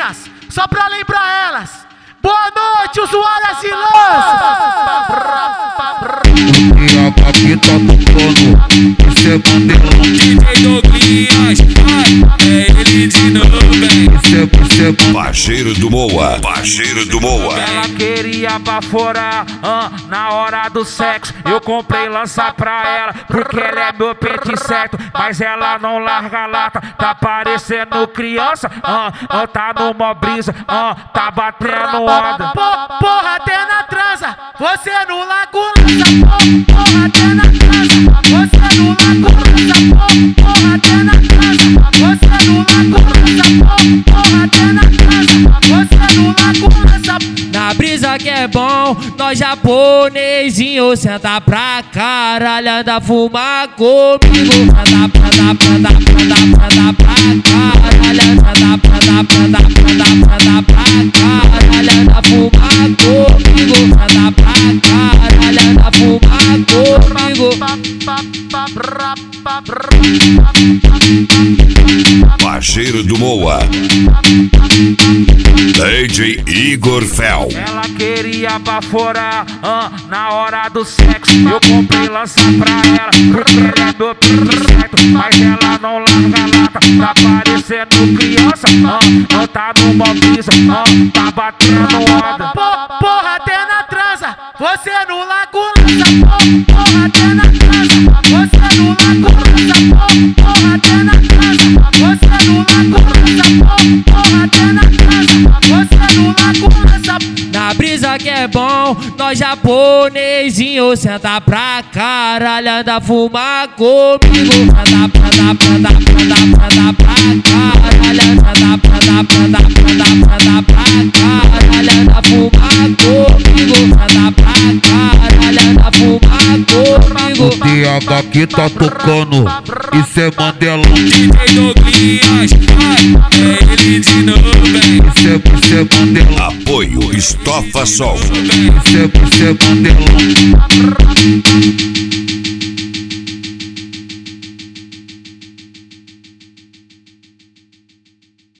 novinhas, só pra lembrar elas. Boa noite, usuárias e O PH aqui tá tocando, isso é Mandelão. DJ Douglas, é ele de novo, Isso é Parceiro do Moa, parceiro do Moa. Ela queria baforar, na hora do sexo. Eu comprei lança pra ela, porque ela é meu pente certo. Mas ela não larga a lata, tá parecendo criança. Tá numa brisa, tá batendo onda. Porra, até na transa, você no lago lança. Porra, até na transa, você no lago lança. Porra, até na transa, você no lago lança. Porra, até na transa, você no lago lança. Na brisa que é bom, nós japonesinho senta pra caralho, anda fumar comigo. Senta pra caralho, senta pra caralho, anda fumar comigo. Senta pra caralho, anda fumar comigo. Parceiro do Moa, DJ Igor Fel. Ela queria baforar, na hora do sexo. Eu comprei lança pra ela, porque ela é meu pente certo. Mas ela não larga a lata, tá parecendo criança. Tá numa brisa, tá batendo onda. Porra, até na transa, você no lago lança. Porra, até na transa, você no lago lança. Porra, até na transa, você no lago lança. Porra, até na transa, você no lago lança. Na brisa que é bom, nós japonesinho senta pra caralho, anda fumar comigo. Senta pra caralho, senta pra caralho, anda fumar comigo. Senta pra caralho, anda fumar comigo. O PH aqui tá tocando, isso é Mandelão. DJ Douglas, é ele de novo, Isso é Mandelão. Apoio Estofa Sol. Isso é Mandelão.